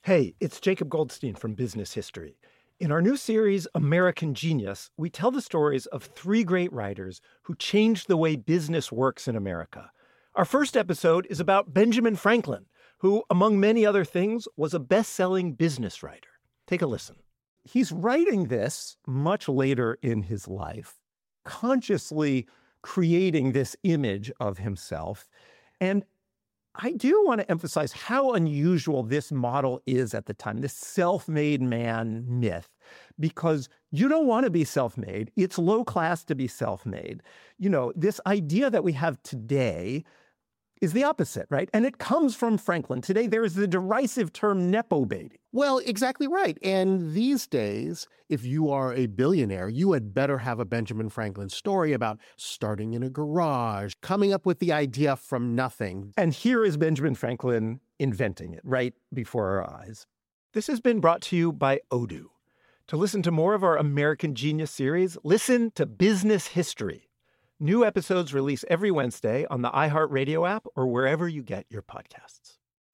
Hey, it's Jacob Goldstein from Business History. In our new series, American Genius, we tell the stories of three great writers who changed the way business works in America. Our first episode is about Benjamin Franklin, who, among many other things, was a best-selling business writer. Take a listen. He's writing this much later in his life, consciously creating this image of himself. And I do want to emphasize how unusual this model is at the time, this self-made man myth, because you don't want to be self-made. It's low class to be self-made. You know, this idea that we have today is the opposite, right? And it comes from Franklin. Today, there is the derisive term nepo baby. Well, exactly right. And these days, if you are a billionaire, you had better have a Benjamin Franklin story about starting in a garage, coming up with the idea from nothing. And here is Benjamin Franklin inventing it right before our eyes. This has been brought to you by Odoo. To listen to more of our American Genius series, listen to Business History. New episodes release every Wednesday on the iHeartRadio app or wherever you get your podcasts.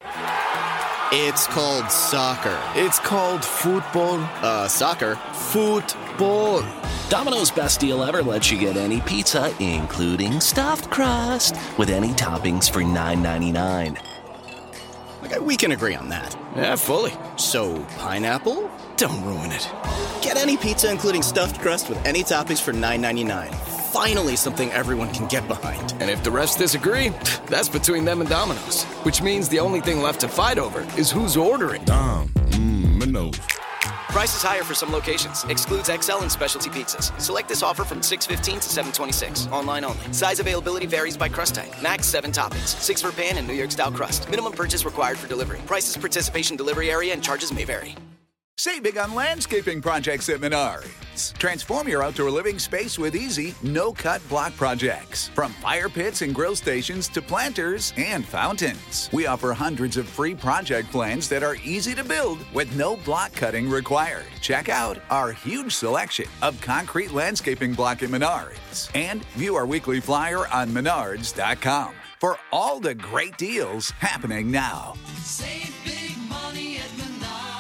It's called soccer. It's called football. Soccer. Football. Domino's best deal ever lets you get any pizza, including stuffed crust, with any toppings for $9.99. Okay, we can agree on that. Yeah, fully. So, pineapple? Don't ruin it. Get any pizza, including stuffed crust, with any toppings for $9.99. Finally, something everyone can get behind. And if the rest disagree, that's between them and Domino's. Which means the only thing left to fight over is who's ordering. Domino's. Price is higher for some locations. Excludes XL and specialty pizzas. Select this offer from $6.15 to $7.26. Online only. Size availability varies by crust type. Max 7 toppings. 6 for pan and New York style crust. Minimum purchase required for delivery. Prices, participation, delivery area, and charges may vary. Save big on landscaping projects at Menards. Transform your outdoor living space with easy, no-cut block projects. From fire pits and grill stations to planters and fountains. We offer hundreds of free project plans that are easy to build with no block cutting required. Check out our huge selection of concrete landscaping block at Menards. And view our weekly flyer on menards.com for all the great deals happening now. Save big money at Menards.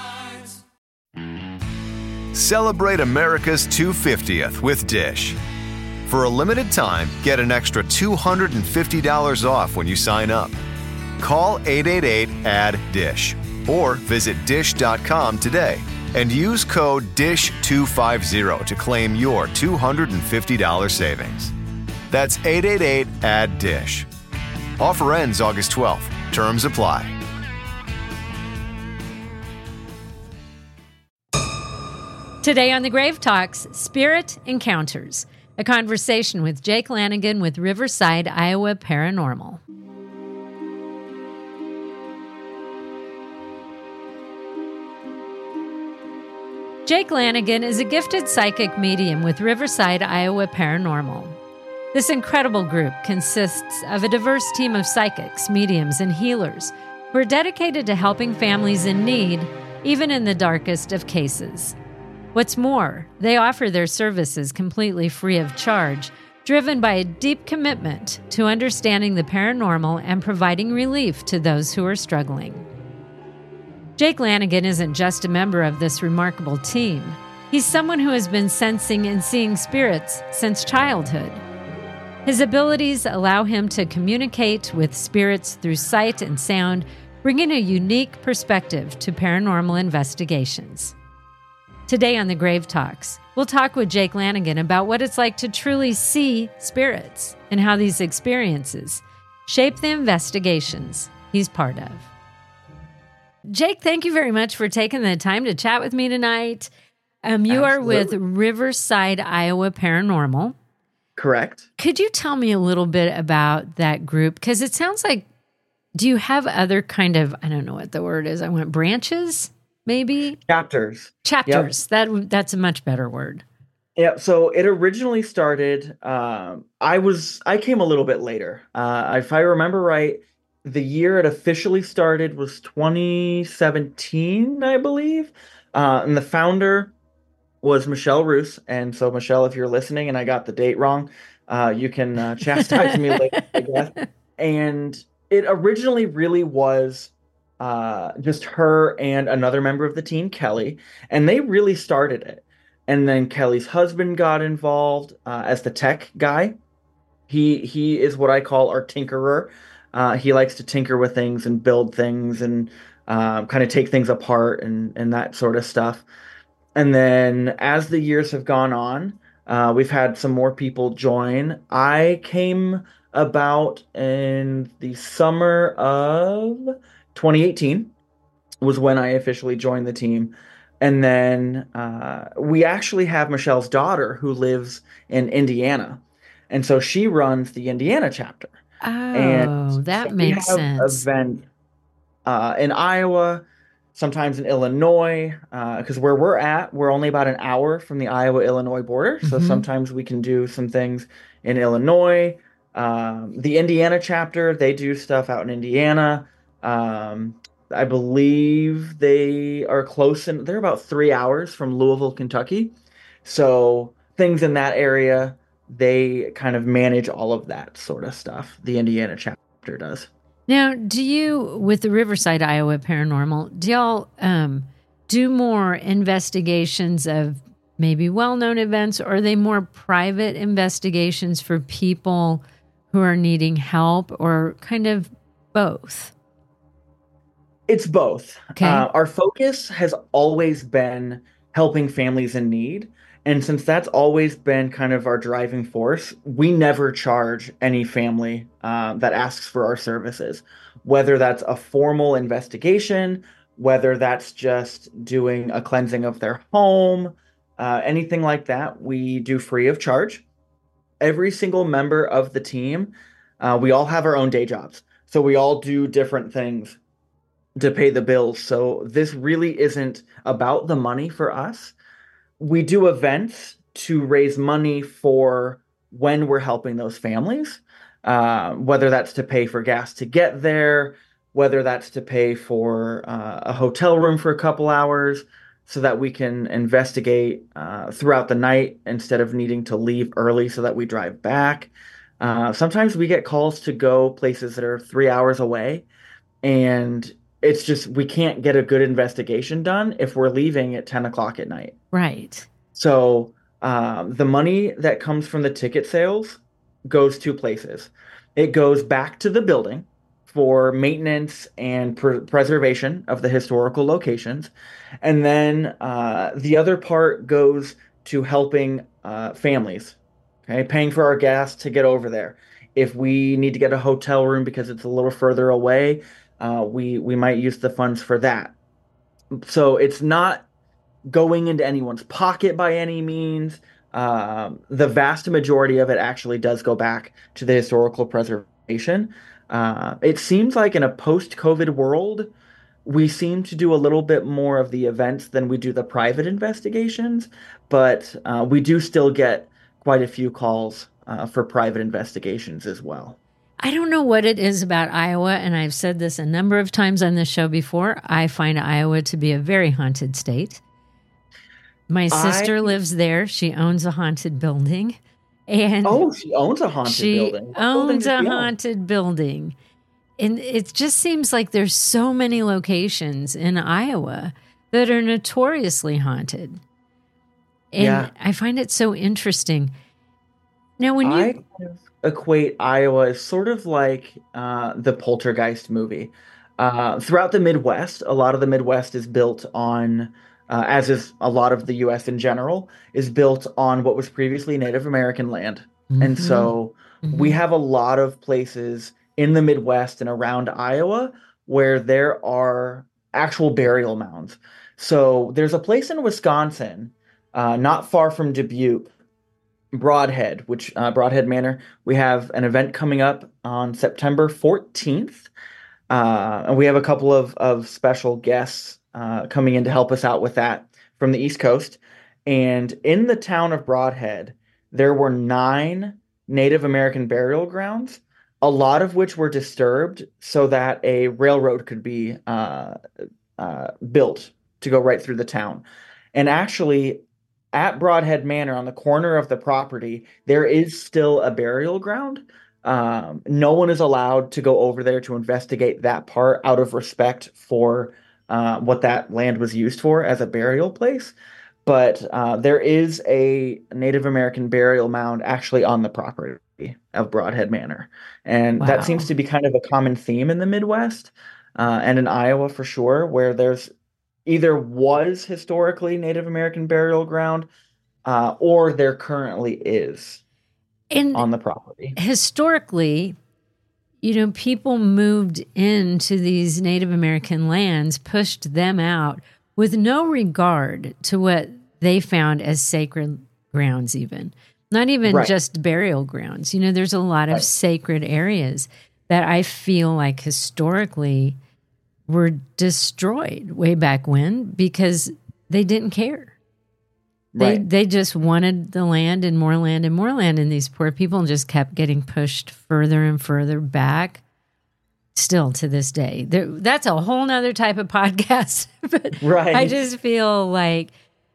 Celebrate America's 250th with Dish. For a limited time, get an extra $250 off when you sign up. Call 888-ADD-DISH or visit dish.com today and use code DISH250 to claim your $250 savings. That's 888-ADD-DISH. Offer ends August 12th. Terms apply. Today on The Grave Talks, Spirit Encounters, a conversation with Jake Lanigan with Riverside, Iowa Paranormal. Jake Lanigan is a gifted psychic medium with Riverside, Iowa Paranormal. This incredible group consists of a diverse team of psychics, mediums, and healers who are dedicated to helping families in need, even in the darkest of cases. What's more, they offer their services completely free of charge, driven by a deep commitment to understanding the paranormal and providing relief to those who are struggling. Jake Lanigan isn't just a member of this remarkable team. He's someone who has been sensing and seeing spirits since childhood. His abilities allow him to communicate with spirits through sight and sound, bringing a unique perspective to paranormal investigations. Today on The Grave Talks, we'll talk with Jake Lanigan about what it's like to truly see spirits and how these experiences shape the investigations he's part of. Jake, thank you very much for taking the time to chat with me tonight. You are with Riverside, Iowa Paranormal. Correct. Could you tell me a little bit about that group? Because it sounds like, do you have other kind of, I don't know what the word is, branches? Maybe? Chapters. Chapters. Yep. That's a much better word. Yeah. So it originally started, I came a little bit later. If I remember right, the year it officially started was 2017, I believe. And the founder was Michelle Roos. And so Michelle, if you're listening and I got the date wrong, you can chastise me later, I guess. And it originally really was just her and another member of the team, Kelly, and they really started it. And then Kelly's husband got involved as the tech guy. He is what I call our tinkerer. He likes to tinker with things and build things and kind of take things apart and that sort of stuff. And then as the years have gone on, we've had some more people join. I came about in the summer of 2018 was when I officially joined the team. And then we actually have Michelle's daughter who lives in Indiana. And so she runs the Indiana chapter. Oh, that makes sense. Events in Iowa, sometimes in Illinois, because where we're at, we're only about an hour from the Iowa-Illinois border. So sometimes we can do some things in Illinois. The Indiana chapter, they do stuff out in Indiana. I believe they are close, and they're about 3 hours from Louisville, Kentucky. So things in that area, they kind of manage all of that sort of stuff. The Indiana chapter does. Now, do you, with the Riverside, Iowa Paranormal, do y'all do more investigations of maybe well-known events, or are they more private investigations for people who are needing help, or kind of both? It's both. Okay. Our focus has always been helping families in need. And since that's always been kind of our driving force, we never charge any family that asks for our services, whether that's a formal investigation, whether that's just doing a cleansing of their home, anything like that, we do free of charge. Every single member of the team, we all have our own day jobs. So we all do different things to pay the bills. So this really isn't about the money for us. We do events to raise money for when we're helping those families, whether that's to pay for gas to get there, whether that's to pay for a hotel room for a couple hours so that we can investigate throughout the night instead of needing to leave early so that we drive back. Sometimes we get calls to go places that are 3 hours away, and it's just we can't get a good investigation done if we're leaving at 10 o'clock at night. Right. So the money that comes from the ticket sales goes two places. It goes back to the building for maintenance and preservation of the historical locations. And then the other part goes to helping families, okay, paying for our gas to get over there. If we need to get a hotel room because it's a little further away, we might use the funds for that. So it's not going into anyone's pocket by any means. The vast majority of it actually does go back to the historical preservation. It seems like in a post-COVID world, we seem to do a little bit more of the events than we do the private investigations, but we do still get quite a few calls for private investigations as well. I don't know what it is about Iowa, and I've said this a number of times on this show before. I find Iowa to be a very haunted state. My sister lives there. She owns a haunted building. And she owns a haunted building. She owns a haunted building. And it just seems like there's so many locations in Iowa that are notoriously haunted. And I find it so interesting. Now, when you... I equate Iowa as sort of like the Poltergeist movie. Throughout the Midwest, a lot of the Midwest is built on, as is a lot of the U.S. in general, is built on what was previously Native American land. Mm-hmm. And so we have a lot of places in the Midwest and around Iowa where there are actual burial mounds. So there's a place in Wisconsin, not far from Dubuque, Broadhead, which Broadhead Manor. We have an event coming up on September 14th. And we have a couple of special guests coming in to help us out with that from the East Coast. And in the town of Broadhead, there were 9 Native American burial grounds, a lot of which were disturbed so that a railroad could be built to go right through the town. And actually, at Broadhead Manor, on the corner of the property, there is still a burial ground No one is allowed to go over there to investigate that part out of respect for what that land was used for as a burial place. But there is a Native American burial mound actually on the property of Broadhead Manor. And that seems to be kind of a common theme in the Midwest and in Iowa for sure, where there's either was historically Native American burial ground or there currently is on the property. Historically, people moved into these Native American lands, pushed them out with no regard to what they found as sacred grounds, even. Not even just burial grounds. There's a lot of sacred areas that I feel like historically were destroyed way back when because they didn't care. They just wanted the land and more land and more land, and these poor people just kept getting pushed further and further back. Still to this day, that's a whole nother type of podcast. But I just feel like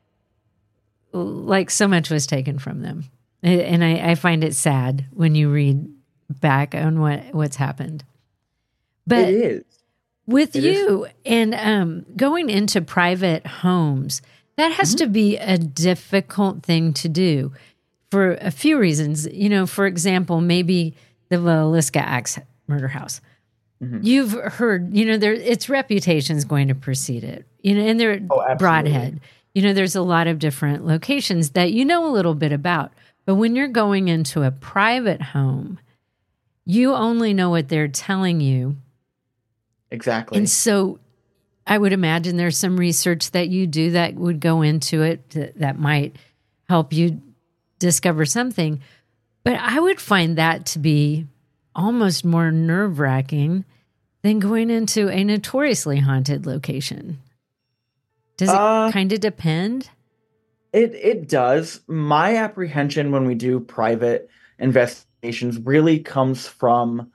so much was taken from them, and I find it sad when you read back on what's happened. But it is with you and going into private homes. That has to be a difficult thing to do for a few reasons. For example, maybe the Villisca Axe murder house. You've heard, its reputation is going to precede it. And they're Broadhead. There's a lot of different locations that a little bit about. But when you're going into a private home, you only know what they're telling you. Exactly. And so I would imagine there's some research that you do that would go into it that might help you discover something. But I would find that to be almost more nerve-wracking than going into a notoriously haunted location. Does it kind of depend? It does. My apprehension when we do private investigations really comes from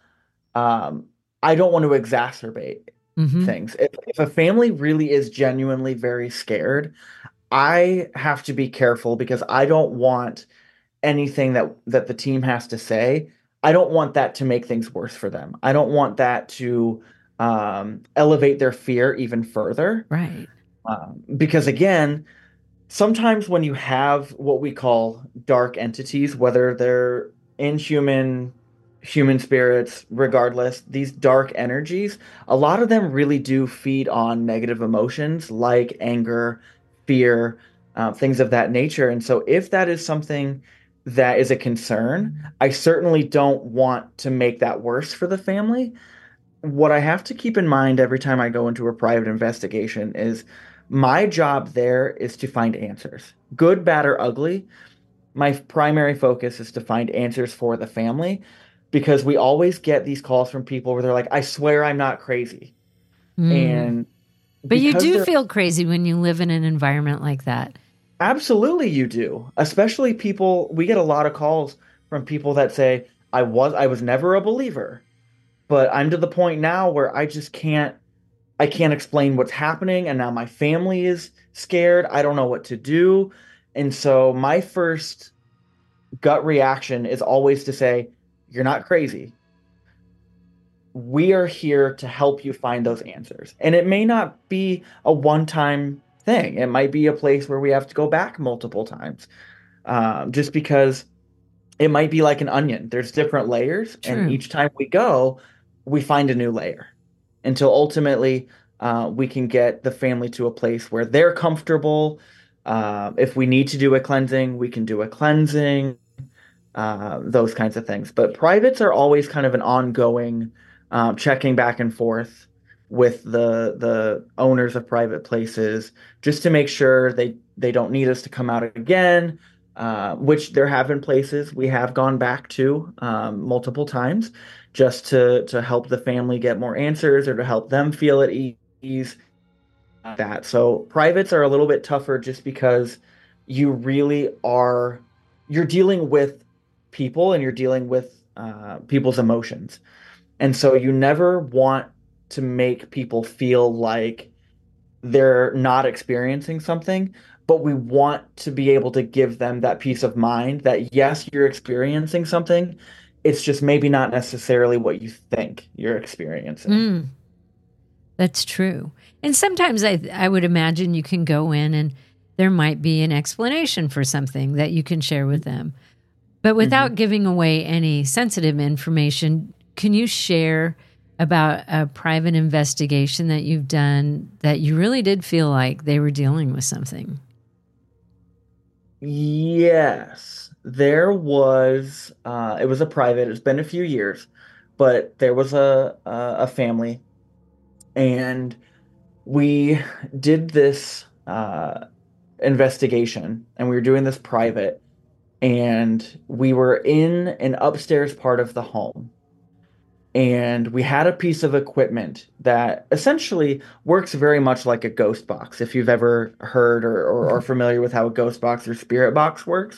I don't want to exacerbate things. If a family really is genuinely very scared, I have to be careful because I don't want anything that the team has to say. I don't want that to make things worse for them. I don't want that to elevate their fear even further. Right. Because again, sometimes when you have what we call dark entities, whether they're inhuman, human spirits, regardless, these dark energies, a lot of them really do feed on negative emotions like anger, fear, things of that nature. And so if that is something that is a concern, I certainly don't want to make that worse for the family. What I have to keep in mind every time I go into a private investigation is my job there is to find answers. Good, bad, or ugly. My primary focus is to find answers for the family. Because we always get these calls from people where they're like, I swear I'm not crazy. But you do feel crazy when you live in an environment like that. Absolutely you do. Especially we get a lot of calls from people that say, I was never a believer, but I'm to the point now where I can't explain what's happening. And now my family is scared. I don't know what to do. And so my first gut reaction is always to say, you're not crazy. We are here to help you find those answers. And it may not be a one-time thing. It might be a place where we have to go back multiple times. Just because it might be like an onion. There's different layers. True. And each time we go, we find a new layer. Until ultimately we can get the family to a place where they're comfortable. If we need to do a cleansing, we can do a cleansing. Those kinds of things. But privates are always kind of an ongoing checking back and forth with the owners of private places just to make sure they don't need us to come out again, which there have been places we have gone back to multiple times just to help the family get more answers or to help them feel at ease. So privates are a little bit tougher just because you're dealing with people and you're dealing with people's emotions. And so you never want to make people feel like they're not experiencing something, but we want to be able to give them that peace of mind that yes, you're experiencing something, It's just maybe not necessarily what you think you're experiencing. That's true. And sometimes I would imagine you can go in and there might be an explanation for something that you can share with them. But without giving away any sensitive information, can you share about a private investigation that you've done that you really did feel like they were dealing with something? Yes, there was. It was a private. It's been a few years, but there was a family, and we did this investigation, and we were doing this private, and we were in an upstairs part of the home, and we had a piece of equipment that essentially works very much like a ghost box. If you've ever heard or are familiar with how a ghost box or spirit box works,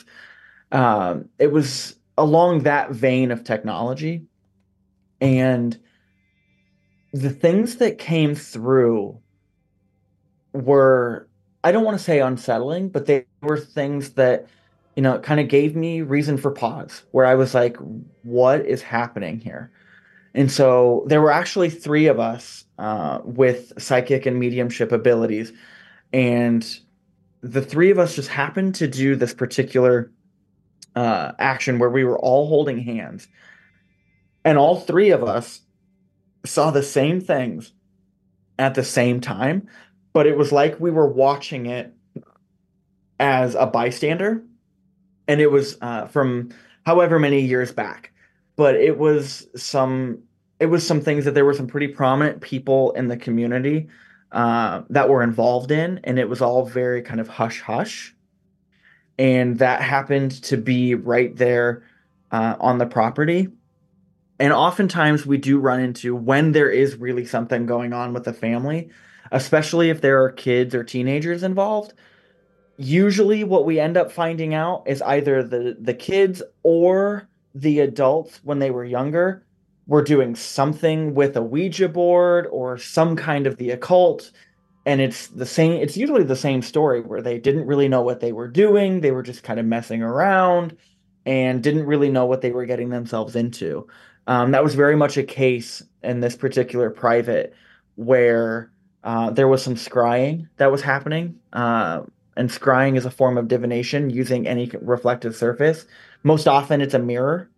it was along that vein of technology. And the things that came through were, I don't want to say unsettling, but they were things that, kind of gave me reason for pause, where I was like, what is happening here? And so there were actually three of us with psychic and mediumship abilities. And the three of us just happened to do this particular action where we were all holding hands. And all three of us saw the same things at the same time. But it was like we were watching it as a bystander. And it was from however many years back. But it was some things that there were some pretty prominent people in the community that were involved in, and it was all very kind of hush hush. And that happened to be right there on the property. And oftentimes we do run into, when there is really something going on with the family, especially if there are kids or teenagers involved, usually what we end up finding out is either the kids or the adults, when they were younger, were doing something with a Ouija board or some kind of the occult. And it's usually the same story, where they didn't really know what they were doing. They were just kind of messing around and didn't really know what they were getting themselves into. That was very much a case in this particular private, where there was some scrying that was happening. And scrying is a form of divination using any reflective surface. Most often it's a mirror.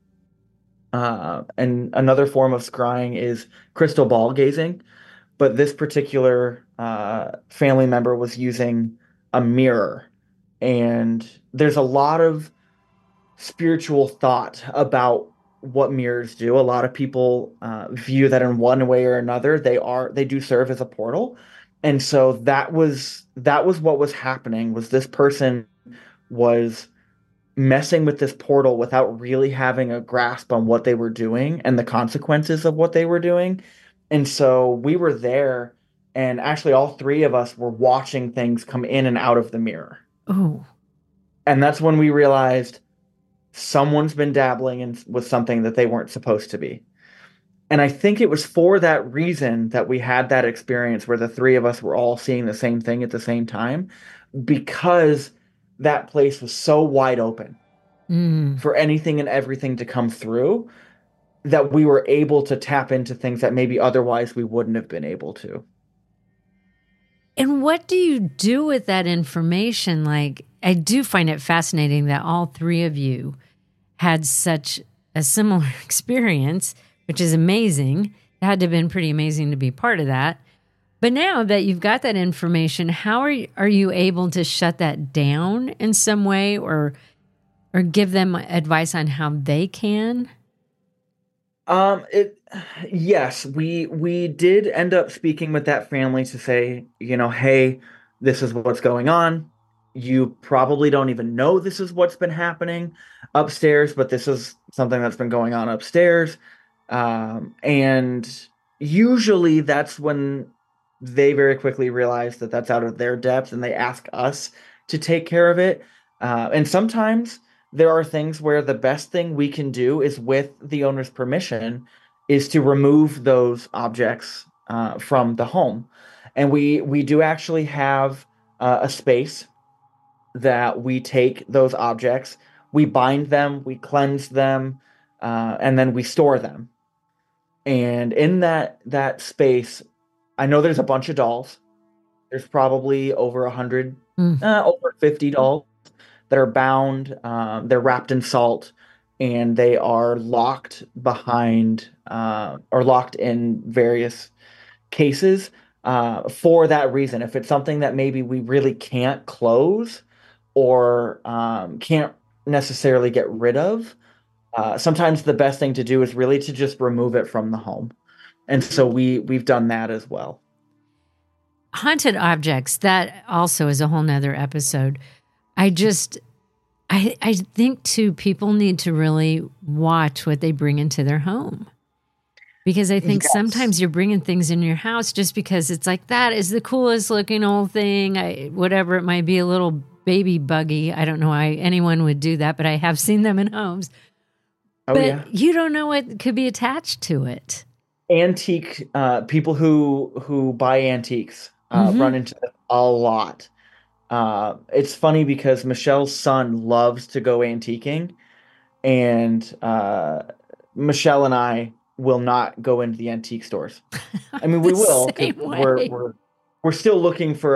And another form of scrying is crystal ball gazing. But this particular family member was using a mirror. And there's a lot of spiritual thought about what mirrors do. A lot of people view that in one way or another they do serve as a portal. And so that was what was happening. Was this person was messing with this portal without really having a grasp on what they were doing and the consequences of what they were doing. And so we were there, and actually all three of us were watching things come in and out of the mirror. Oh. And that's when we realized someone's been dabbling with something that they weren't supposed to be. And I think it was for that reason that we had that experience where the three of us were all seeing the same thing at the same time, because that place was so wide open for anything and everything to come through, that we were able to tap into things that maybe otherwise we wouldn't have been able to. And what do you do with that information? Like, I do find it fascinating that all three of you had such a similar experience, which is amazing. It had to have been pretty amazing to be part of that. But now that you've got that information, how are you able to shut that down in some way, or give them advice on how they can? Yes, we did end up speaking with that family to say, hey, this is what's going on. You probably don't even know this is what's been happening upstairs, but this is something that's been going on upstairs. And usually that's when they very quickly realize that that's out of their depth, and they ask us to take care of it. And sometimes there are things where the best thing we can do is, with the owner's permission, is to remove those objects from the home. And we do actually have a space that we take those objects, we bind them, we cleanse them, and then we store them. And in that space, I know there's a bunch of dolls. There's probably over 100, over 50 dolls that are bound. They're wrapped in salt, and they are locked behind or locked in various cases for that reason. If it's something that maybe we really can't close or can't necessarily get rid of, sometimes the best thing to do is really to just remove it from the home. And so we've done that as well. Haunted objects, that also is a whole nother episode. I think too, people need to really watch what they bring into their home. Because I think sometimes you're bringing things in your house just because it's like, that is the coolest looking old thing. Whatever it might be, a little baby buggy. I don't know why anyone would do that, but I have seen them in homes. But you don't know what could be attached to it. Antique people who buy antiques run into it a lot. It's funny because Michelle's son loves to go antiquing, and Michelle and I will not go into the antique stores. I mean, we will. We're still looking for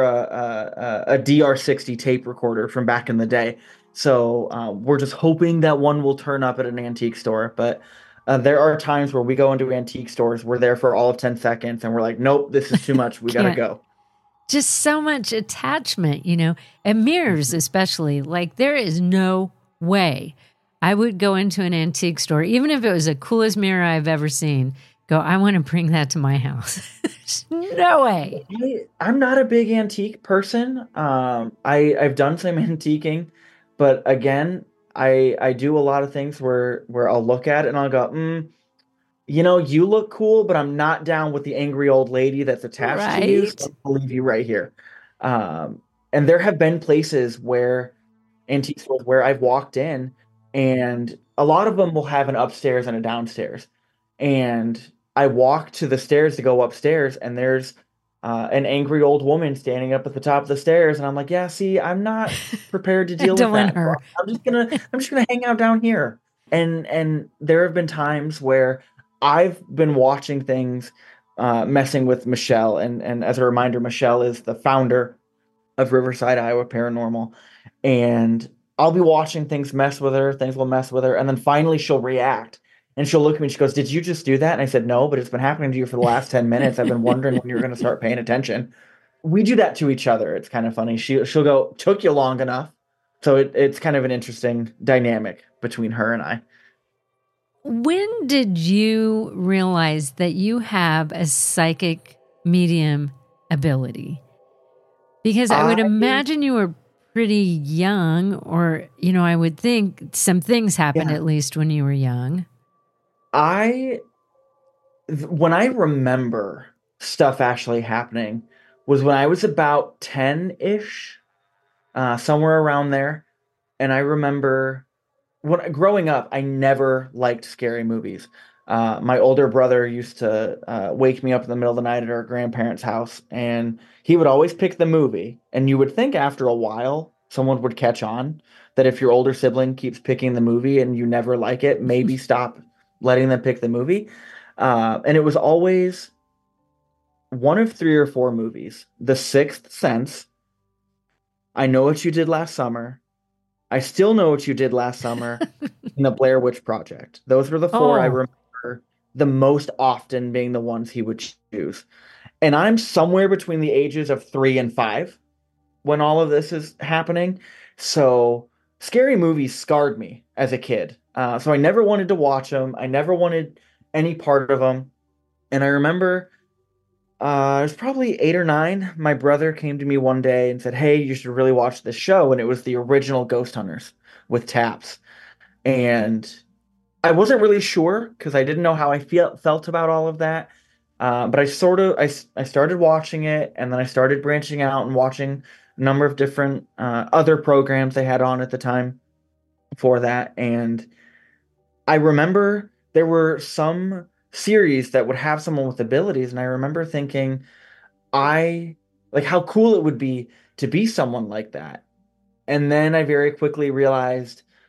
a DR60 tape recorder from back in the day. So we're just hoping that one will turn up at an antique store. But there are times where we go into antique stores, we're there for all of 10 seconds, and we're like, nope, this is too much. We got to go. Just so much attachment, and mirrors especially. Like, there is no way I would go into an antique store, even if it was the coolest mirror I've ever seen, go, I want to bring that to my house. There's no way. I'm not a big antique person. I've done some antiquing, but again, I do a lot of things where I'll look at it and I'll go, you look cool, but I'm not down with the angry old lady that's attached to you. So I'll leave you right here. And there have been places where antique stores where I've walked in, and a lot of them will have an upstairs and a downstairs. And I walk to the stairs to go upstairs, and there's an angry old woman standing up at the top of the stairs, and I'm like, yeah, see, I'm not prepared to deal with that. Her. I'm just gonna hang out down here. And there have been times where I've been watching things messing with Michelle, and as a reminder, Michelle is the founder of Riverside, Iowa Paranormal, and I'll be watching things mess with her, things will mess with her, and then finally she'll react. And she'll look at me and she goes, did you just do that? And I said, no, but it's been happening to you for the last 10 minutes. I've been wondering when you're going to start paying attention. We do that to each other. It's kind of funny. She'll go, took you long enough. So it's kind of an interesting dynamic between her and I. When did you realize that you have a psychic medium ability? Because I would imagine you were pretty young, or, I would think some things happened at least when you were young. When I remember stuff actually happening was when I was about 10-ish, somewhere around there. And I remember growing up, I never liked scary movies. My older brother used to wake me up in the middle of the night at our grandparents' house, and he would always pick the movie. And you would think after a while, someone would catch on that if your older sibling keeps picking the movie and you never like it, maybe stop letting them pick the movie. And it was always one of 3 or 4 movies. The Sixth Sense, I Know What You Did Last Summer, I Still Know What You Did Last Summer, and The Blair Witch Project. Those were the 4 I remember the most often being the ones he would choose. And I'm somewhere between the ages of 3 and 5 when all of this is happening. So scary movies scarred me as a kid. So I never wanted to watch them. I never wanted any part of them. And I remember I was probably 8 or 9. My brother came to me one day and said, hey, you should really watch this show. And it was the original Ghost Hunters with Taps. And I wasn't really sure because I didn't know how I felt about all of that. But I started watching it, and then I started branching out and watching a number of different other programs they had on at the time for that. And I remember there were some series that would have someone with abilities, and I remember thinking, how cool it would be to be someone like that. And then I very quickly realized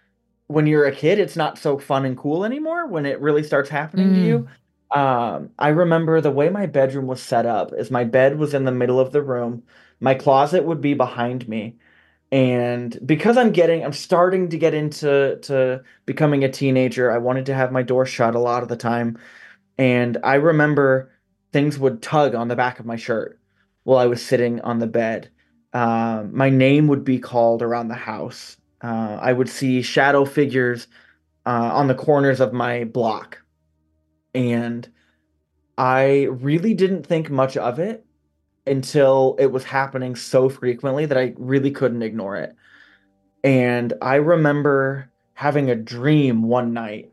when you're a kid, it's not so fun and cool anymore when it really starts happening to you. I remember the way my bedroom was set up is my bed was in the middle of the room. My closet would be behind me. And because I'm starting to get into becoming a teenager, I wanted to have my door shut a lot of the time. And I remember things would tug on the back of my shirt while I was sitting on the bed. My name would be called around the house. I would see shadow figures on the corners of my block. And I really didn't think much of it until it was happening so frequently that I really couldn't ignore it. And I remember having a dream one night.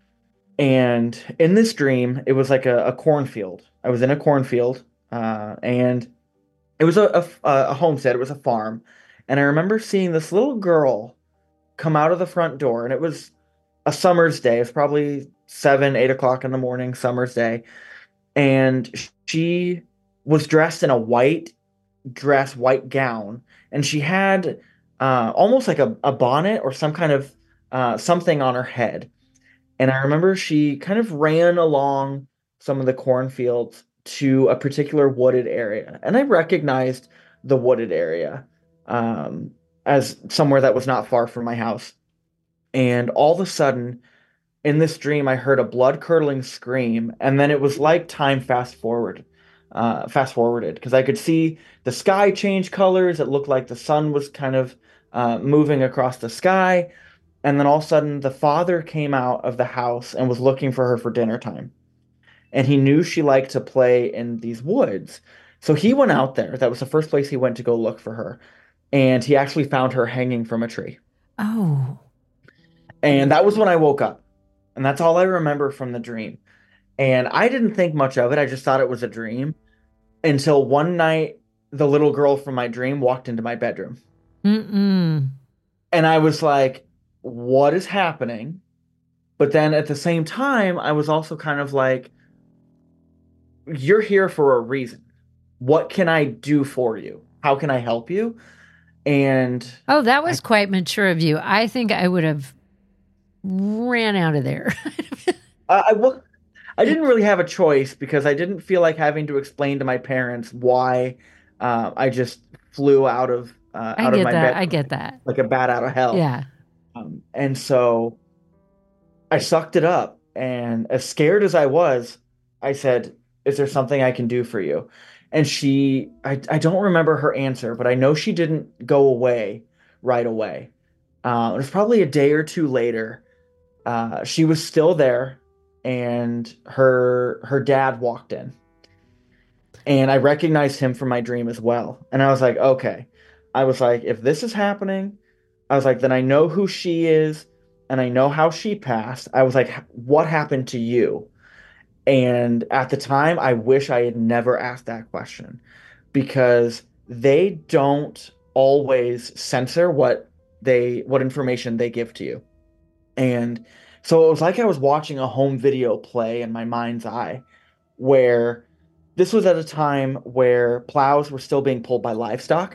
And in this dream, it was like a cornfield. I was in a cornfield, and it was a homestead. It was a farm. And I remember seeing this little girl come out of the front door, and it was a summer's day. It was probably 7, 8 o'clock in the morning, summer's day. And she was dressed in a white dress, white gown, and she had almost like a bonnet or some kind of something on her head. And I remember she kind of ran along some of the cornfields to a particular wooded area. And I recognized the wooded area as somewhere that was not far from my house. And all of a sudden, in this dream, I heard a blood-curdling scream, and then it was like time fast-forwarded, because I could see the sky change colors. It looked like the sun was kind of moving across the sky. And then all of a sudden, the father came out of the house and was looking for her for dinner time. And he knew she liked to play in these woods. So he went out there. That was the first place he went to go look for her. And he actually found her hanging from a tree. Oh. And that was when I woke up. And that's all I remember from the dream. And I didn't think much of it. I just thought it was a dream until one night, the little girl from my dream walked into my bedroom. Mm-mm. And I was like, what is happening? But then at the same time, I was also kind of like, you're here for a reason. What can I do for you? How can I help you? And oh, that was quite mature of you. I think I would have ran out of there. I didn't really have a choice because I didn't feel like having to explain to my parents why I just flew out of my bed. I get that. Like a bat out of hell. Yeah. And so I sucked it up, and as scared as I was, I said, is there something I can do for you? And I don't remember her answer, but I know she didn't go away right away. It was probably a day or two later. She was still there, and her dad walked in. And I recognized him from my dream as well. And I was like, okay. I was like, if this is happening, I was like, then I know who she is, and I know how she passed. I was like, what happened to you? And at the time, I wish I had never asked that question, because they don't always censor what information they give to you. And so it was like I was watching a home video play in my mind's eye, where this was at a time where plows were still being pulled by livestock.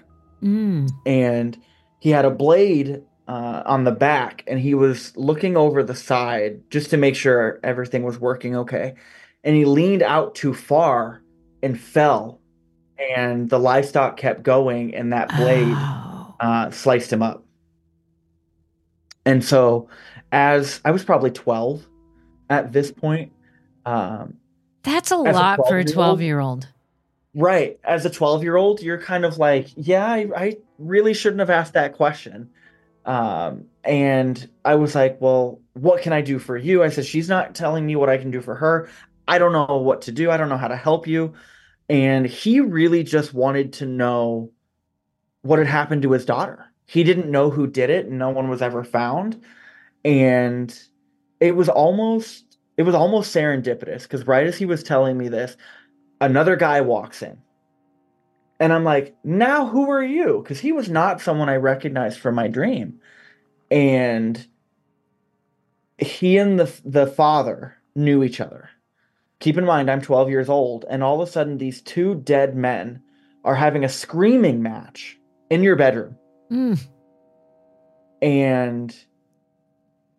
And he had a blade on the back, and he was looking over the side just to make sure everything was working okay. And he leaned out too far and fell, and the livestock kept going, and that blade sliced him up. And so, as I was probably 12 at this point. That's a lot for a 12-year-old. Right. As a 12-year-old, you're kind of like, yeah, I really shouldn't have asked that question. And I was like, well, what can I do for you? I said, she's not telling me what I can do for her. I don't know what to do. I don't know how to help you. And he really just wanted to know what had happened to his daughter. He didn't know who did it, and no one was ever found. And it was almost serendipitous, because right as he was telling me this, another guy walks in. And I'm like, now who are you? Because he was not someone I recognized from my dream. And he and the father knew each other. Keep in mind, I'm 12 years old, and all of a sudden these two dead men are having a screaming match in your bedroom. And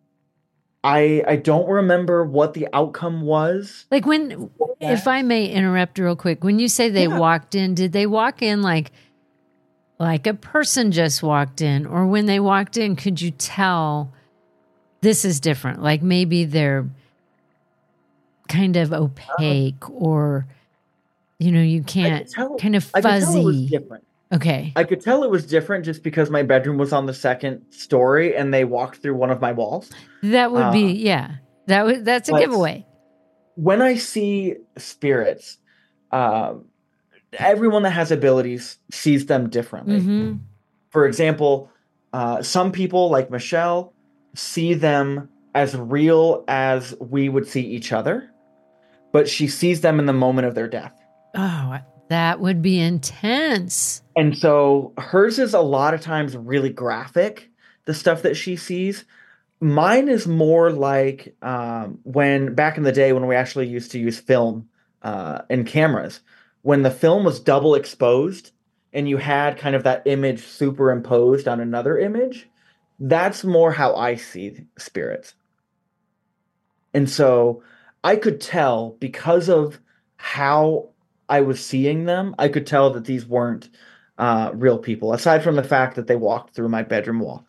I don't remember what the outcome was. Like if I may interrupt real quick, when you say they walked in, did they walk in like a person just walked in? Or when they walked in, could you tell this is different? Like maybe they're kind of opaque or, you can't, kind of fuzzy. I could tell it was different. Okay. I could tell it was different just because my bedroom was on the second story and they walked through one of my walls. That would be, yeah. That's a giveaway. When I see spirits, everyone that has abilities sees them differently. Mm-hmm. For example, some people like Michelle see them as real as we would see each other, but she sees them in the moment of their death. Oh, that would be intense. And so hers is a lot of times really graphic, the stuff that she sees. Mine is more like when back in the day when we actually used to use film and cameras, when the film was double exposed and you had kind of that image superimposed on another image. That's more how I see spirits. And so I could tell because of how I was seeing them, I could tell that these weren't real people, aside from the fact that they walked through my bedroom wall.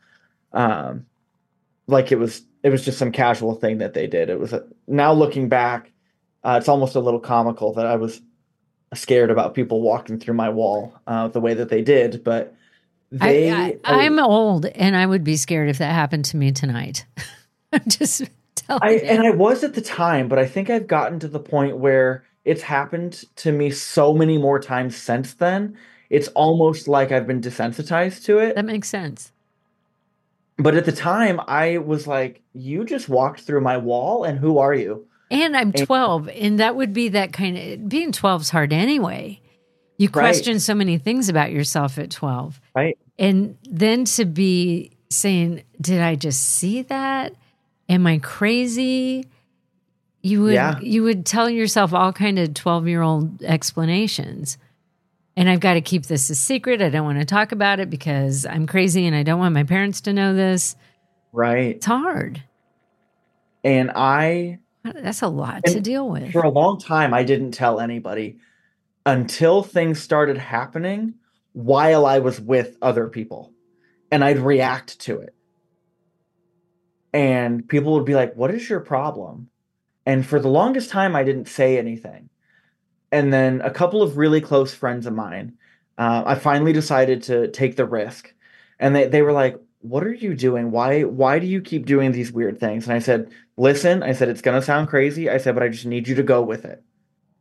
Like it was just some casual thing that they did. It was now looking back, it's almost a little comical that I was scared about people walking through my wall the way that they did. But I'm old, and I would be scared if that happened to me tonight. I'm just telling you. And I was at the time, but I think I've gotten to the point where it's happened to me so many more times since then. It's almost like I've been desensitized to it. That makes sense. But at the time, I was like, you just walked through my wall, and who are you? And I'm 12, and that would be that kind of... Being 12 is hard anyway. You question so many things about yourself at 12. Right. And then to be saying, did I just see that? Am I crazy? You would tell yourself all kind of 12-year-old explanations. And I've got to keep this a secret. I don't want to talk about it because I'm crazy and I don't want my parents to know this. Right. It's hard. And that's a lot to deal with. For a long time, I didn't tell anybody until things started happening while I was with other people. And I'd react to it. And people would be like, what is your problem? And for the longest time, I didn't say anything. And then a couple of really close friends of mine, I finally decided to take the risk. And they were like, what are you doing? Why do you keep doing these weird things? And I said, listen, it's going to sound crazy. I said, but I just need you to go with it.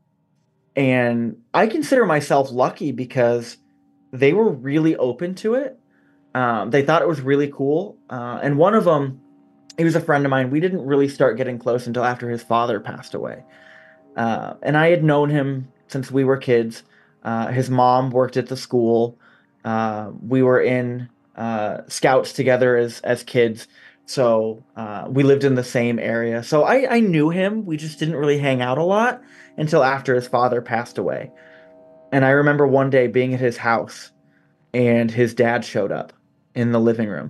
And I consider myself lucky because they were really open to it. They thought it was really cool. And one of them, he was a friend of mine. We didn't really start getting close until after his father passed away. And I had known him since we were kids. His mom worked at the school. We were in scouts together as kids. So we lived in the same area. So I knew him. We just didn't really hang out a lot until after his father passed away. And I remember one day being at his house and his dad showed up in the living room.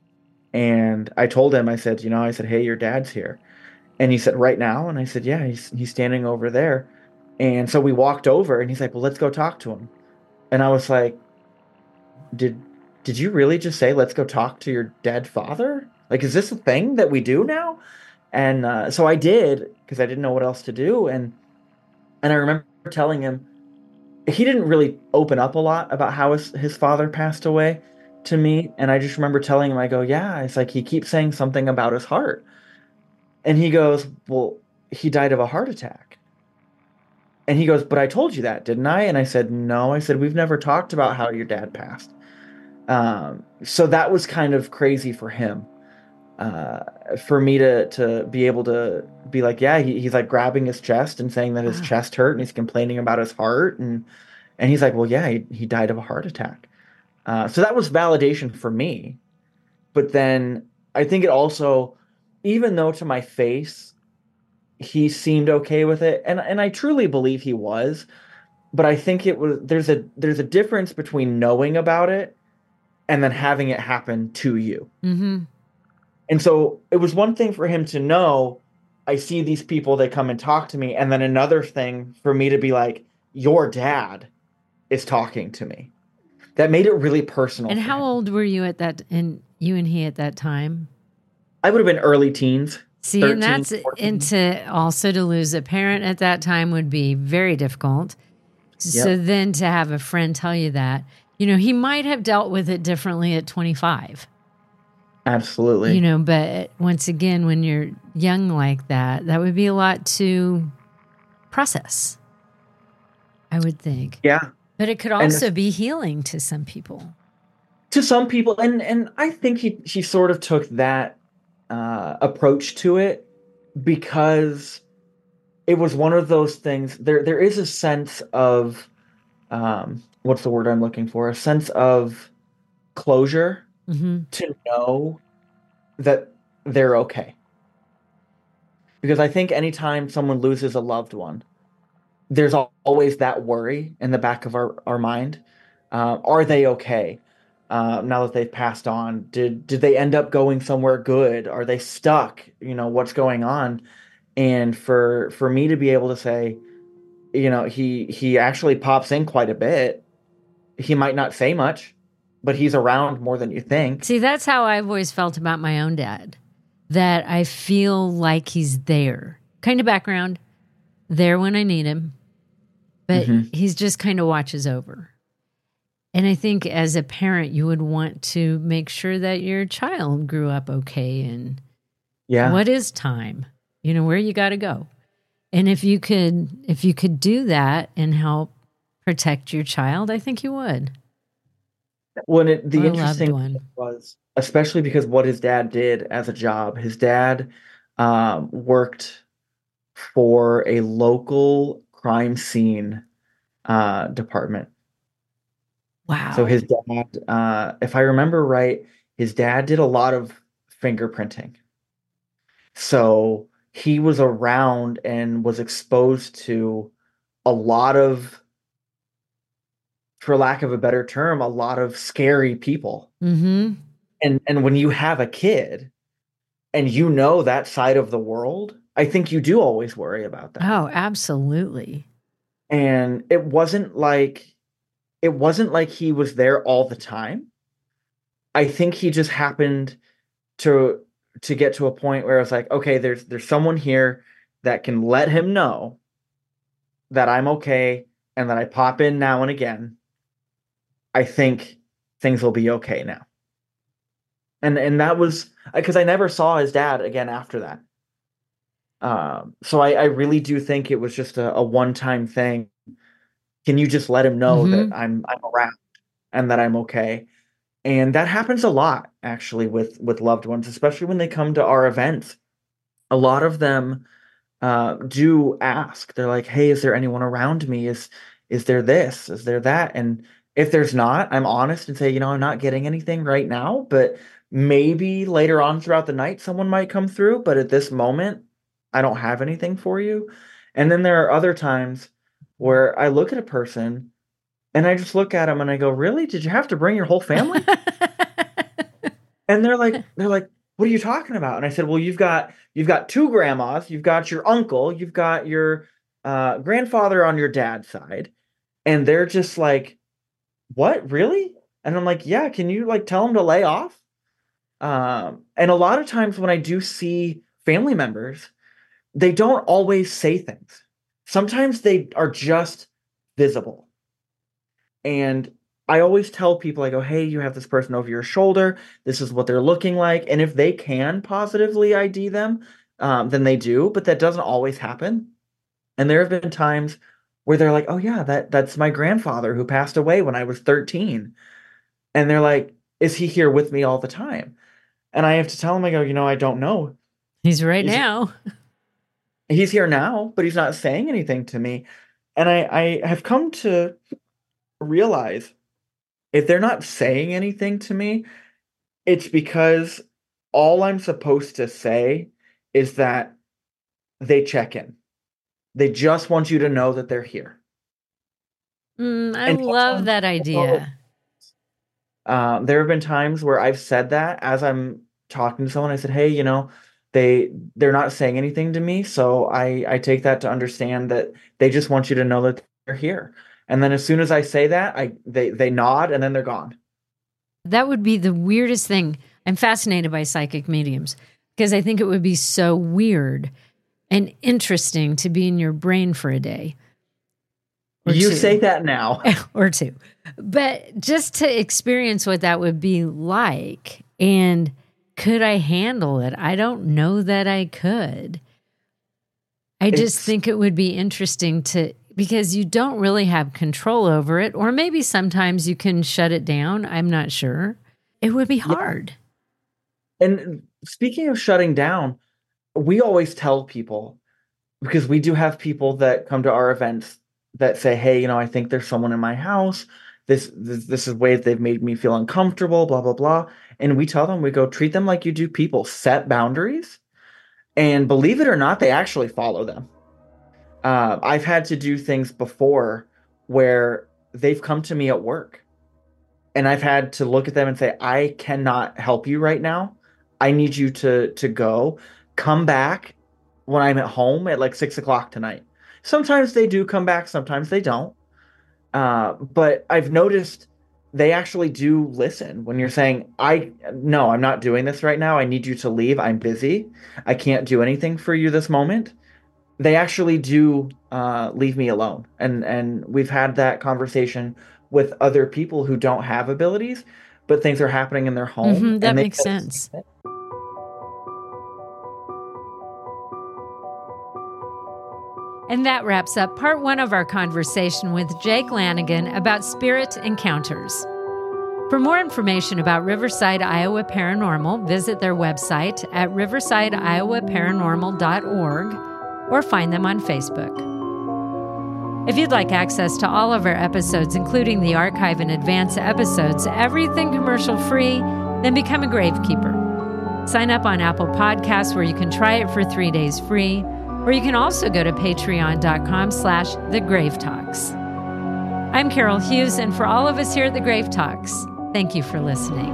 And I told him, I said, hey, your dad's here. And he said, right now? And I said, yeah, he's standing over there. And so we walked over and he's like, well, let's go talk to him. And I was like, did you really just say, let's go talk to your dead father? Like, is this a thing that we do now? And so I did, because I didn't know what else to do. And I remember telling him, he didn't really open up a lot about how his father passed away to me. And I just remember telling him, I go, yeah, it's like he keeps saying something about his heart. And he goes, well, he died of a heart attack. And he goes, but I told you that, didn't I? And I said, no. I said, we've never talked about how your dad passed. So that was kind of crazy for him. For me to be able to be like, yeah, he's like grabbing his chest and saying that his chest hurt and he's complaining about his heart. And he's like, well, yeah, he died of a heart attack. So that was validation for me. But then I think it also, even though to my face, he seemed okay with it. And I truly believe he was, but I think there's a difference between knowing about it and then having it happen to you. Mm-hmm. And so it was one thing for him to know, I see these people, they come and talk to me. And then another thing for me to be like, your dad is talking to me. That made it really personal. And for how him. old were you at that, and you and he at that time? I would have been early teens. See, 13, and that's 14. and to also to lose a parent at that time would be very difficult. So Yep. then to have a friend tell you that, he might have dealt with it differently at 25. Absolutely. But once again, when you're young like that, that would be a lot to process, I would think. Yeah. But it could also be healing to some people. To some people, and I think she sort of took that approach to it because it was one of those things. There is a sense of what's the word I'm looking for? A sense of closure to know that they're okay. Because I think anytime someone loses a loved one, there's always that worry in the back of our mind. Are they okay? Now that they've passed on, did they end up going somewhere good? Are they stuck? What's going on? And for me to be able to say, he actually pops in quite a bit. He might not say much, but he's around more than you think. See, that's how I've always felt about my own dad, that I feel like he's there. Kind of background, there when I need him, but he's just kind of watches over. And I think as a parent, you would want to make sure that your child grew up okay. And what is time? Where you got to go. And if you could do that and help protect your child, I think you would. When the Or a interesting loved one. thing was, especially because what his dad did as a job, his dad worked for a local crime scene department. Wow. So his dad, if I remember right, his dad did a lot of fingerprinting. So he was around and was exposed to a lot of, for lack of a better term, a lot of scary people. Mm-hmm. And when you have a kid and that side of the world, I think you do always worry about that. Oh, absolutely. And it wasn't like he was there all the time. I think he just happened to get to a point where it's like, okay, there's someone here that can let him know that I'm okay and that I pop in now and again. I think things will be okay now. And that was because I never saw his dad again after that. So I really do think it was just a one-time thing. Can you just let him know that I'm around and that I'm okay? And that happens a lot, actually, with loved ones, especially when they come to our events. A lot of them do ask. They're like, "Hey, is there anyone around me? Is there this? Is there that?" And if there's not, I'm honest and say, I'm not getting anything right now, but maybe later on throughout the night, someone might come through. But at this moment, I don't have anything for you. And then there are other times where I look at a person and I just look at them and I go, really? Did you have to bring your whole family? And they're like, what are you talking about? And I said, well, you've got two grandmas, you've got your uncle, you've got your grandfather on your dad's side. And they're just like, what, really? And I'm like, yeah, can you tell them to lay off? And a lot of times when I do see family members, they don't always say things. Sometimes they are just visible. And I always tell people, I go, hey, you have this person over your shoulder. This is what they're looking like. And if they can positively ID them, then they do. But that doesn't always happen. And there have been times where they're like, oh, yeah, that's my grandfather who passed away when I was 13. And they're like, is he here with me all the time? And I have to tell them, I go, I don't know. He's now. He's here now, but he's not saying anything to me. And I have come to realize if they're not saying anything to me, it's because all I'm supposed to say is that they check in. They just want you to know that they're here. I love that idea. There have been times where I've said that as I'm talking to someone, I said, hey, they're not saying anything to me, so I take that to understand that they just want you to know that they're here. And then as soon as I say that, they nod and then they're gone. That would be the weirdest thing. I'm fascinated by psychic mediums because I think it would be so weird and interesting to be in your brain for a day. You say that now. Or two. But just to experience what that would be like, and could I handle it? I don't know that I could. I just think it would be interesting because you don't really have control over it, or maybe sometimes you can shut it down. I'm not sure. It would be hard. Yeah. And speaking of shutting down, we always tell people, because we do have people that come to our events that say, hey, I think there's someone in my house. This is ways they've made me feel uncomfortable, blah, blah, blah. And we tell them, we go, treat them like you do people. Set boundaries. And believe it or not, they actually follow them. I've had to do things before where they've come to me at work. And I've had to look at them and say, I cannot help you right now. I need you to go. Come back when I'm at home at like 6 o'clock tonight. Sometimes they do come back, sometimes they don't. But I've noticed they actually do listen when you're saying, no, I'm not doing this right now. I need you to leave. I'm busy. I can't do anything for you this moment. They actually do leave me alone. And we've had that conversation with other people who don't have abilities, but things are happening in their home. Mm-hmm, that makes sense. And that wraps up part 1 of our conversation with Jake Lanigan about spirit encounters. For more information about Riverside, Iowa Paranormal, visit their website at riversideiowa.paranormal.org or find them on Facebook. If you'd like access to all of our episodes, including the archive and advance episodes, everything commercial free, then become a Gravekeeper. Sign up on Apple Podcasts, where you can try it for 3 days free. Or you can also go to patreon.com/thegravetalks. I'm Carol Hughes, and for all of us here at The Grave Talks, thank you for listening.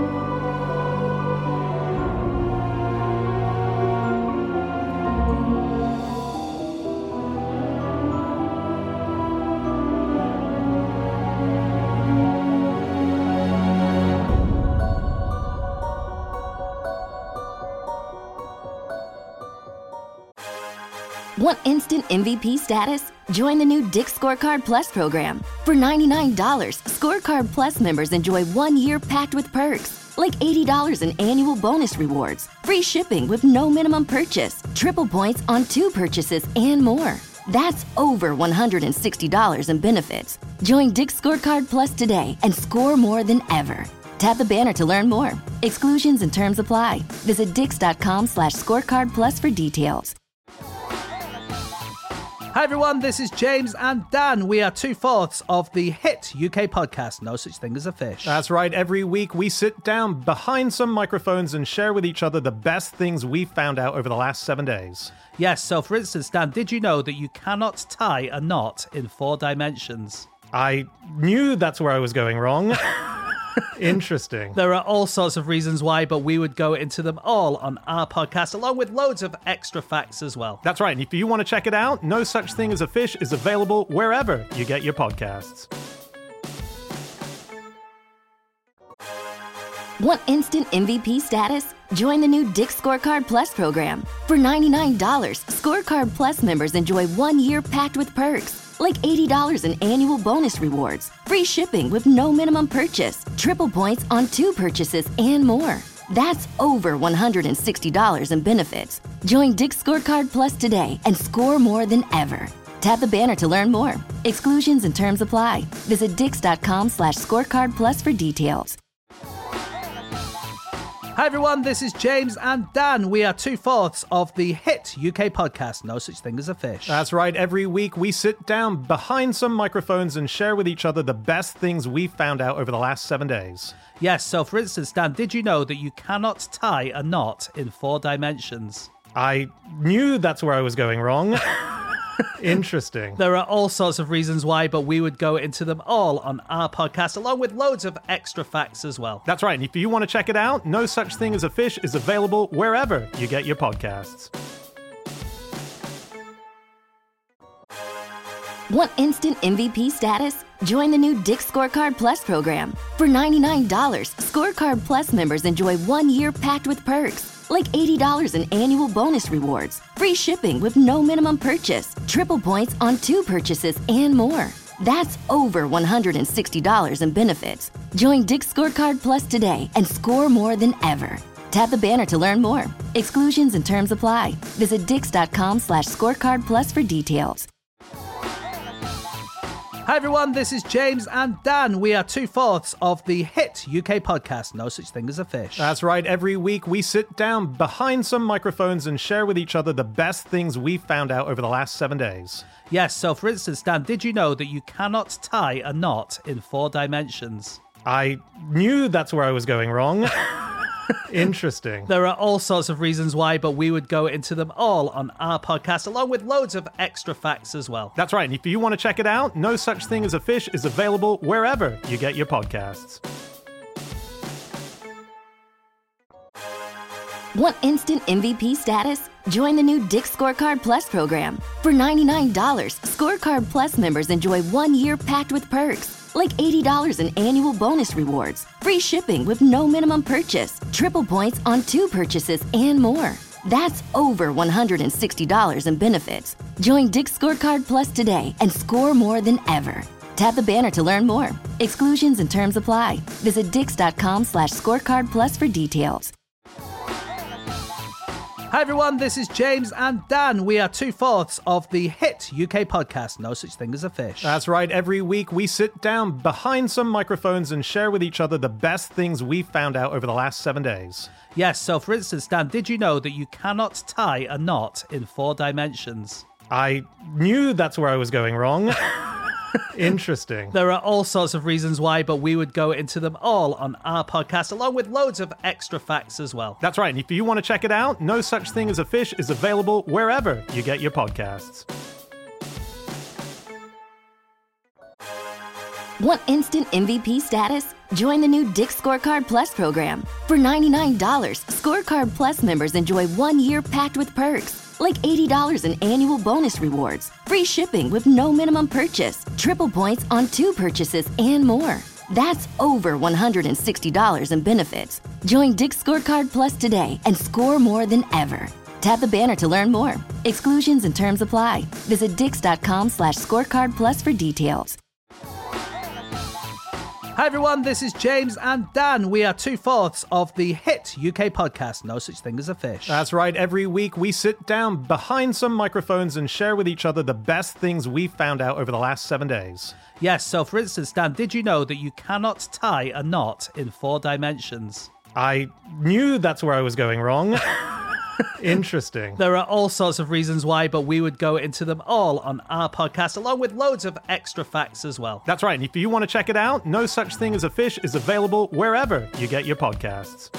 Want instant MVP status? Join the new Dick's Scorecard Plus program. For $99, Scorecard Plus members enjoy 1 year packed with perks, like $80 in annual bonus rewards, free shipping with no minimum purchase, triple points on 2 purchases, and more. That's over $160 in benefits. Join Dick's Scorecard Plus today and score more than ever. Tap the banner to learn more. Exclusions and terms apply. Visit dix.com/scorecard plus for details. Hi everyone, this is James and Dan. We are 2/4 of the hit UK podcast, No Such Thing as a Fish. That's right. Every week we sit down behind some microphones and share with each other the best things we've found out over the last 7 days. Yes, so for instance, Dan, did you know that you cannot tie a knot in 4 dimensions? I knew that's where I was going wrong. Interesting. There are all sorts of reasons why, but we would go into them all on our podcast, along with loads of extra facts as well. That's right. And if you want to check it out, No Such Thing as a Fish is available wherever you get your podcasts. Want instant MVP status? Join the new Dick's Scorecard Plus program. For $99, Scorecard Plus members enjoy 1 year packed with perks, like $80 in annual bonus rewards, free shipping with no minimum purchase, triple points on 2 purchases, and more. That's over $160 in benefits. Join Dick's Scorecard Plus today and score more than ever. Tap the banner to learn more. Exclusions and terms apply. Visit dix.com/scorecard plus for details. Hi everyone, this is James and Dan. We are 2/4 of the hit UK podcast, No Such Thing as a Fish. That's right. Every week we sit down behind some microphones and share with each other the best things we've found out over the last 7 days. Yes, so for instance, Dan, did you know that you cannot tie a knot in 4 dimensions? I knew that's where I was going wrong. Interesting. There are all sorts of reasons why, but we would go into them all on our podcast, along with loads of extra facts as well. That's right. And if you want to check it out, No Such Thing as a Fish is available wherever you get your podcasts. Want instant MVP status? Join the new Dick's Scorecard Plus program. For $99, Scorecard Plus members enjoy 1 year packed with perks, like $80 in annual bonus rewards, free shipping with no minimum purchase, triple points on 2 purchases, and more. That's over $160 in benefits. Join Dick's Scorecard Plus today and score more than ever. Tap the banner to learn more. Exclusions and terms apply. Visit dix.com/scorecard plus for details. Hi everyone, this is James and Dan. We are 2/4 of the hit UK podcast, No Such Thing as a Fish. That's right. Every week we sit down behind some microphones and share with each other the best things we've found out over the last 7 days. Yes, so for instance, Dan, did you know that you cannot tie a knot in 4 dimensions? I knew that's where I was going wrong. Interesting. There are all sorts of reasons why, but we would go into them all on our podcast, along with loads of extra facts as well. That's right. And if you want to check it out, No Such Thing as a Fish is available wherever you get your podcasts. Want instant MVP status? Join the new Dick's Scorecard Plus program. For $99, Scorecard Plus members enjoy 1 year packed with perks, like $80 in annual bonus rewards, free shipping with no minimum purchase, triple points on 2 purchases, and more. That's over $160 in benefits. Join Dick's Scorecard Plus today and score more than ever. Tap the banner to learn more. Exclusions and terms apply. Visit dix.com/scorecard plus for details. Hi everyone, this is James and Dan. We are 2/4 of the hit UK podcast, No Such Thing as a Fish. That's right. Every week we sit down behind some microphones and share with each other the best things we've found out over the last 7 days. Yes, so for instance, Dan, did you know that you cannot tie a knot in 4 dimensions? I knew that's where I was going wrong. Interesting. There are all sorts of reasons why, but we would go into them all on our podcast, along with loads of extra facts as well. That's right. And if you want to check it out, No Such Thing as a Fish is available wherever you get your podcasts. Want instant MVP status? Join the new Dick's Scorecard Plus program. For $99, Scorecard Plus members enjoy 1 year packed with perks, like $80 in annual bonus rewards, free shipping with no minimum purchase, triple points on 2 purchases, and more. That's over $160 in benefits. Join Dick's Scorecard Plus today and score more than ever. Tap the banner to learn more. Exclusions and terms apply. Visit dix.com/scorecard plus for details. Hi everyone, this is James and Dan. We are 2/4 of the hit UK podcast, No Such Thing as a Fish. That's right. Every week we sit down behind some microphones and share with each other the best things we've found out over the last 7 days. Yes, so for instance, Dan, did you know that you cannot tie a knot in 4 dimensions? I knew that's where I was going wrong. Interesting. There are all sorts of reasons why, but we would go into them all on our podcast, along with loads of extra facts as well. That's right. And if you want to check it out, No Such Thing as a Fish is available wherever you get your podcasts.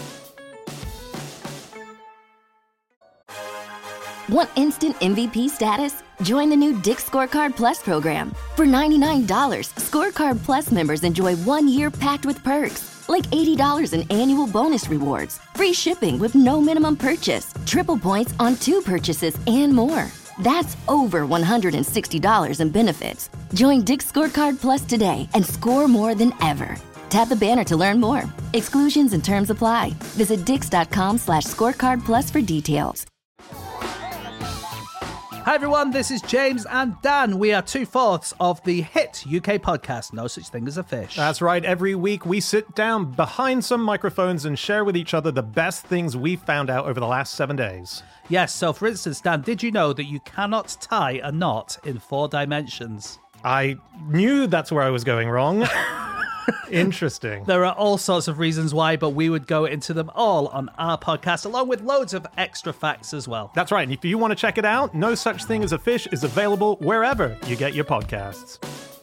Want instant MVP status? Join the new Dick's Scorecard Plus program. For $99, Scorecard Plus members enjoy 1 year packed with perks, like $80 in annual bonus rewards, free shipping with no minimum purchase, triple points on 2 purchases, and more. That's over $160 in benefits. Join Dick's Scorecard Plus today and score more than ever. Tap the banner to learn more. Exclusions and terms apply. Visit dix.com/scorecard plus for details. Hi everyone, this is James and Dan. We are 2/4 of the hit UK podcast, No Such Thing as a Fish. That's right. Every week we sit down behind some microphones and share with each other the best things we've found out over the last 7 days. Yes, so for instance, Dan, did you know that you cannot tie a knot in 4 dimensions? I knew that's where I was going wrong. Interesting. There are all sorts of reasons why, but we would go into them all on our podcast, along with loads of extra facts as well. That's right. And if you want to check it out, No Such Thing as a Fish is available wherever you get your podcasts.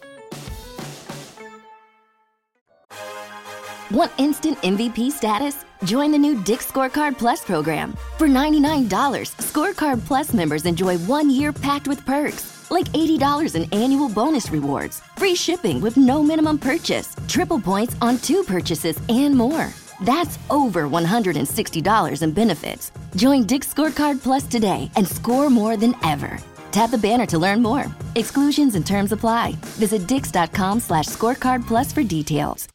Want instant MVP status? Join the new Dick's Scorecard Plus program. For $99, Scorecard Plus members enjoy 1 year packed with perks, like $80 in annual bonus rewards, free shipping with no minimum purchase, triple points on 2 purchases, and more. That's over $160 in benefits. Join Dick's Scorecard Plus today and score more than ever. Tap the banner to learn more. Exclusions and terms apply. Visit dix.com/scorecard plus for details.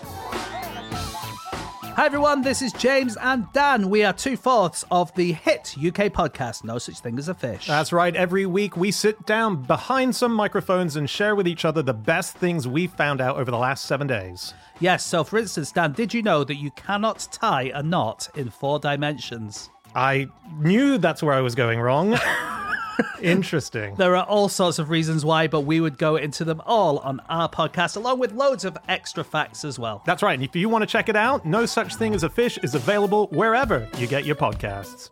Hi everyone, this is James and Dan. We are 2/4 of the hit UK podcast, No Such Thing as a Fish. That's right. Every week we sit down behind some microphones and share with each other the best things we found out over the last 7 days. Yes, so for instance, Dan, did you know that you cannot tie a knot in 4 dimensions? I knew that's where I was going wrong. Interesting. There are all sorts of reasons why, but we would go into them all on our podcast, along with loads of extra facts as well. That's right. And if you want to check it out, No Such Thing as a Fish is available wherever you get your podcasts.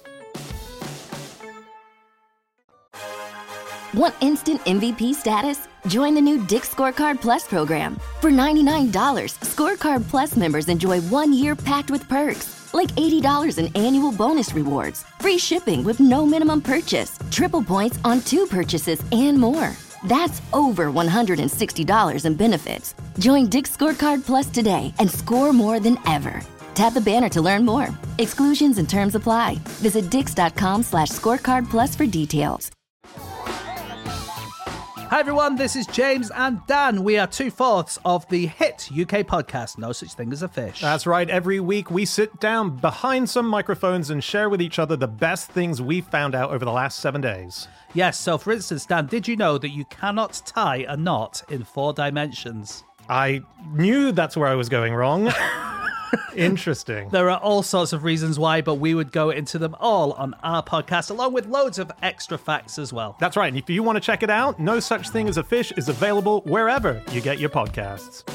Want instant MVP status? Join the new Dick's Scorecard Plus program. For $99, Scorecard Plus members enjoy 1 year packed with perks, like $80 in annual bonus rewards, free shipping with no minimum purchase, triple points on 2 purchases, and more. That's over $160 in benefits. Join Dick's Scorecard Plus today and score more than ever. Tap the banner to learn more. Exclusions and terms apply. Visit dix.com/scorecard plus for details. Hi everyone, this is James and Dan. We are 2/4 of the hit UK podcast, No Such Thing as a Fish. That's right. Every week we sit down behind some microphones and share with each other the best things we found out over the last 7 days. Yes, so for instance, Dan, did you know that you cannot tie a knot in 4 dimensions? I knew that's where I was going wrong. Interesting. There are all sorts of reasons why, but we would go into them all on our podcast, along with loads of extra facts as well. That's right. And if you want to check it out, No Such Thing as a Fish is available wherever you get your podcasts.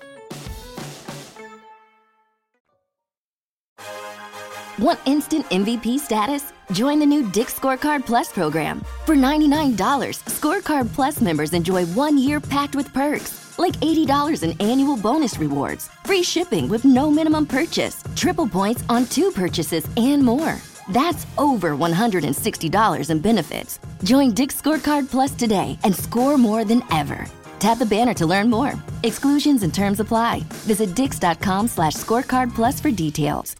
Want instant MVP status? Join the new Dick's Scorecard Plus program. For $99, Scorecard Plus members enjoy 1 year packed with perks, like $80 in annual bonus rewards, free shipping with no minimum purchase, triple points on 2 purchases, and more. That's over $160 in benefits. Join Dick's Scorecard Plus today and score more than ever. Tap the banner to learn more. Exclusions and terms apply. Visit dix.com/scorecard plus for details.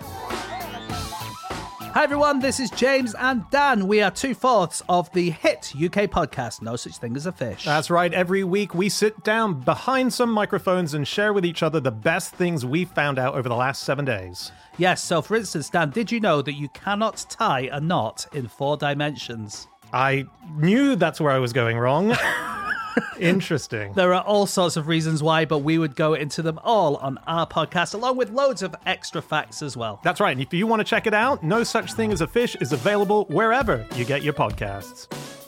Hi everyone, this is James and Dan. We are 2/4 of the hit UK podcast, No Such Thing as a Fish. That's right. Every week we sit down behind some microphones and share with each other the best things we found out over the last 7 days. Yes, so for instance, Dan, did you know that you cannot tie a knot in 4 dimensions? I knew that's where I was going wrong. Interesting. There are all sorts of reasons why, but we would go into them all on our podcast, along with loads of extra facts as well. That's right. And if you want to check it out, No Such Thing as a Fish is available wherever you get your podcasts.